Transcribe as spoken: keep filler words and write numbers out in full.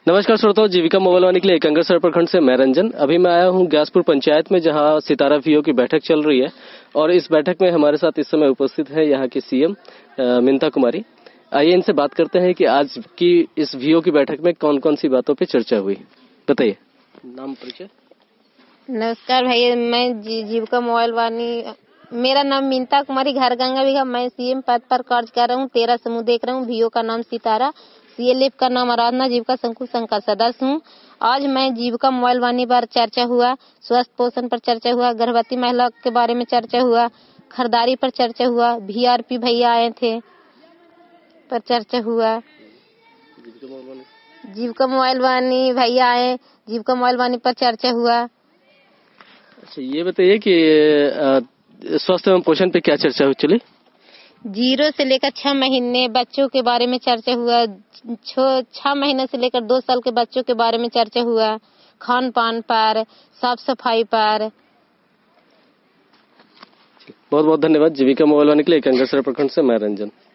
नमस्कार श्रोताओं, जीविका मोबाइल वाणी के लिए कंगरसर प्रखंड से मैं रंजन। अभी मैं आया हूं ग्यासपुर पंचायत में, जहां सितारा वीओ की बैठक चल रही है और इस बैठक में हमारे साथ इस समय उपस्थित है यहाँ की सीएम मीनता कुमारी। आइए इनसे बात करते हैं कि आज की इस वीओ की बैठक में कौन कौन सी बातों पे चर्चा हुई। बताइए, नाम परिचय। नमस्कार भैया, मैं जी, जीविका मोबाइल वाणी, मेरा नाम मीनता कुमारी, घर गंगा बिघा। मैं सीएम पद पर कार्य कर रहा हूँ, तेरह समूह देख रहा हूँ। वीओ का नाम सितारा, सीएलएफ का नाम आराधना, जीविका संकुल संघ का सदस्य हूँ। आज मैं जीविका मोबाइल वाणी पर चर्चा हुआ, स्वास्थ्य पोषण पर चर्चा हुआ, गर्भवती महिला के बारे में चर्चा हुआ, खरीदारी पर चर्चा हुआ, वीआरपी भैया आए थे पर चर्चा हुआ, जीविका मोबाइल वाणी भैया आए, जीविका मोबाइल वाणी पर चर्चा हुआ। अच्छा, ये बताइए कि स्वास्थ्य एवं पोषण पे क्या चर्चा हुई? चलिए, जीरो से लेकर छह महीने बच्चों के बारे में चर्चा हुआ, छह महीने से लेकर दो साल के बच्चों के बारे में चर्चा हुआ, खान पान पर, साफ सफाई पर। बहुत बहुत धन्यवाद। जीविका मोबाइल वाणी के लिए कंगरसर प्रखंड से मैं रंजन।